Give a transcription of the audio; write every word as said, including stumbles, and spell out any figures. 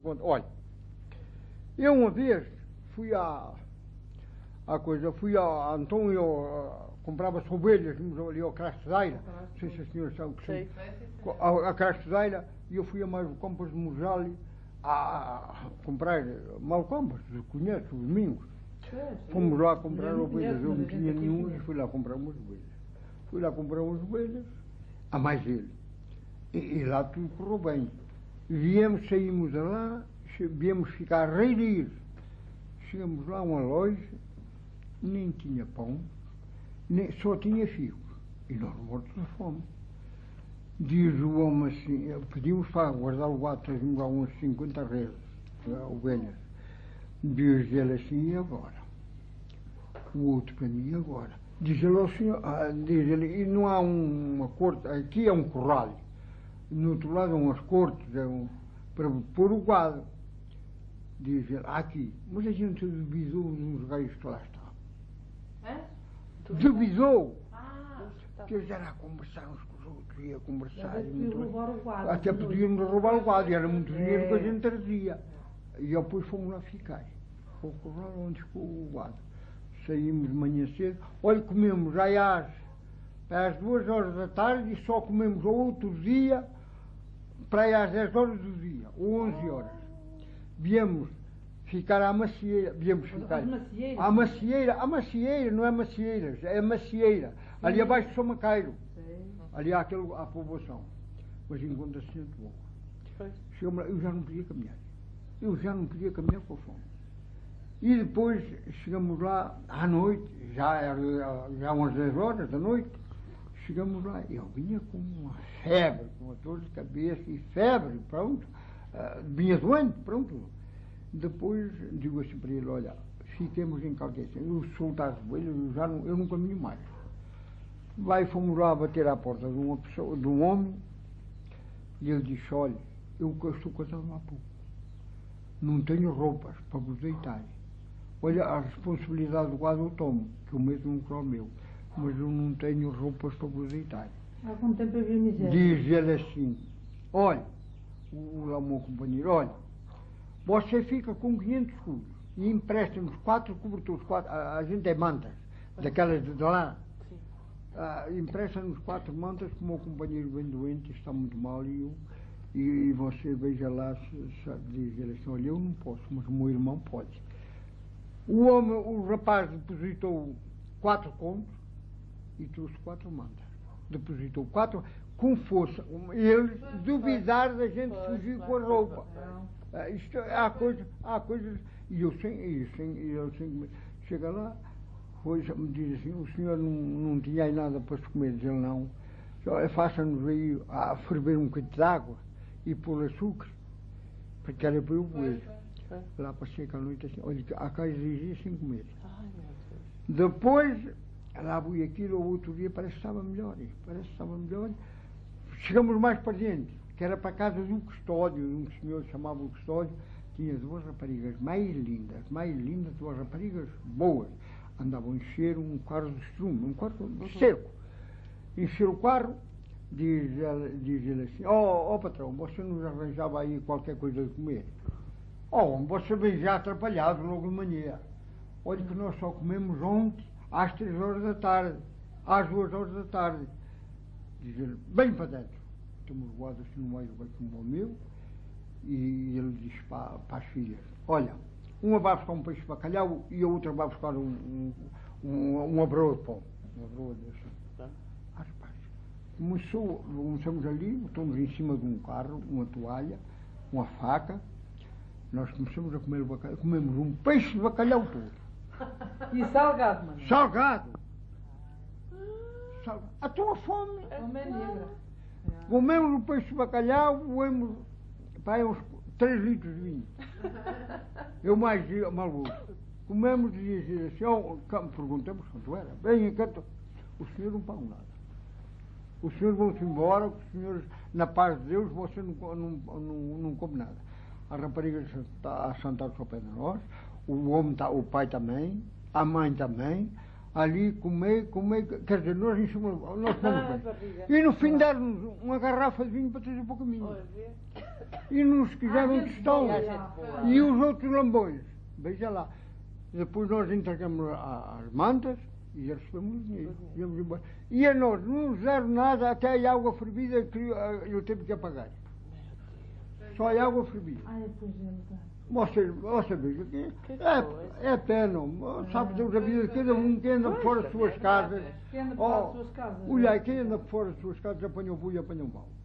conta. Olha, eu uma vez fui a, a coisa, fui a, então eu uh, comprava as ovelhas ali ao Crastezaira, não sei se a senhora sabe o que sei. A, a Crastezaira, e eu fui a mais compras de Mojali a, a comprar malcombas, conhece, os domingos. Fomos lá comprar ovelhas, eu não tinha nenhuma e fui lá comprar umas ovelhas. Fui lá comprar umas ovelhas, a mais ele. E, e lá tudo correu bem. Viemos, saímos de lá, viemos ficar a reirir. Chegamos lá a uma loja, nem tinha pão, nem, só tinha figo. E nós mortos de fome. Diz o homem assim, pedimos para guardar o gado, trazimos lá umas cinquenta reses, ovelhas. Diz ele assim, e agora? O outro para mim, agora? Diz ele ao senhor, ah, diz ele, e não há um, uma corte, aqui é um corral, no outro lado há umas cortes, é um, para pôr o gado. Diz ele, aqui, mas a gente duvidou nos gajos que lá estavam. É? Duvidou! Ah, que eles eram a conversar uns com os outros, ia conversar. E muito, roubar o gado, até podíamos roubar o gado, e era muito dinheiro é. que a gente trazia. E depois fomos lá ficar, o corral onde ficou o gado. Saímos de manhã cedo, olha, comemos aí às, às duas horas da tarde e só comemos outro dia para aí às dez horas do dia, ou onze horas. Viemos ficar à macieira, viemos ficar à macieira, à macieira, não é macieiras, é macieira, ali abaixo de São Macairo, ali há aquele, a povoação, mas encontra-se muito bom. Chegamos lá, eu já não podia caminhar, eu já não podia caminhar com fome. E depois chegamos lá à noite, já era já umas dez horas da noite, chegamos lá, eu vinha com uma febre, com uma dor de cabeça e febre, pronto, uh, vinha doente, pronto. Depois digo assim para ele, olha, fiquemos em Calquecia, eu soltar as ovelhas, eu, já não, eu não caminho mais. Lá e fomos lá bater à porta de uma pessoa, de um homem, e ele disse, olha, eu estou casado há pouco, não tenho roupas para vos deitar. Olha, a responsabilidade do gado eu tomo, que o mesmo não é o meu, mas eu não tenho roupas para vos deitar. Há quanto tempo havia miséria? Diz ele assim, olha, o, o meu companheiro, olha, você fica com quinhentos escudos e empresta-nos quatro cobertores, quatro, a, a gente é mantas, daquelas de lá, uh, empresta-nos quatro mantas, que o meu companheiro bem doente, está muito mal, e eu, e, e você veja lá, se, se, diz ele assim, olha, eu não posso, mas o meu irmão pode. O homem, o rapaz depositou quatro contos e trouxe quatro mantas. Depositou quatro, com força. Eles duvidaram da gente fugir com a roupa. Ah, isto, há coisas, há coisas, e eu sem, e sem, e eu sem, chega lá, foi, me diz assim, o senhor não, não tinha aí nada para se comer, diz ele não, faça-nos aí a ferver um bocadinho de água e pôr açúcar, porque era para eu comer. Lá passei aquela noite assim, olha, a casa exigia sem comer. Ai, depois, lá fui aquilo, o outro dia parece que estava melhor, parece que estava melhor. Chegamos mais para dentro, que era para a casa do custódio, um senhor chamava o custódio, tinha duas raparigas mais lindas, mais lindas, duas raparigas boas. Andavam a encher um carro de estrume, um carro de cerco. Encher o carro, diz ele, diz ele assim, ó oh, oh, patrão, você nos arranjava aí qualquer coisa de comer? Oh, você vem já atrapalhado logo de manhã. Olha que nós só comemos ontem às três horas da tarde, às duas horas da tarde. Diz ele, bem para dentro. Temos guarda assim no meio como o meu, e ele diz para, para as filhas, olha, uma vai buscar um peixe de bacalhau e a outra vai buscar um, um, um, uma broa de pão. Uma broa dessa. Tá. Ah, rapaz, começou, começamos ali, estamos em cima de um carro, uma toalha, uma faca. Nós começamos a comer o bacalhau, comemos um peixe de bacalhau todo. E salgado, mano? Salgado. Salgado. A tua fome. Fome é negra. Comemos o peixe de bacalhau, comemos pai, uns três litros de vinho. Eu mais maluco. Comemos e dizia assim, oh, perguntamos quanto era. Bem, enquanto o senhor não paga nada. Os senhores vão-se embora, os senhores, na paz de Deus, você não, não, não, não come nada. A rapariga está a sentar-se ao pé de nós, o homem tá, o pai também, a mãe também, ali, comer, comer, quer dizer, nós em cima, nós fomos Ah, bem. barriga. E no fim deram-nos uma garrafa de vinho para trazer para o caminho. Olha, vê. E nos quiseram um gente tostão. boa, gente boa. E os outros lambões. Veja lá. Depois nós entregamos a- as mantas e eles recebemos o dinheiro. Íamos embora. E a nós não nos deram nada, até a água fervida que ah, eu tive que apagar. Só a água fervida. Ai, pois é, verdade. Você, você veja que Que é, coisa. é pena. Sabe Deus a vida de cada um que anda por fora das suas casas. Quem anda Oh, para as suas casas. olha aí, quem anda por fora das suas casas apanhou boi e apanhou mal.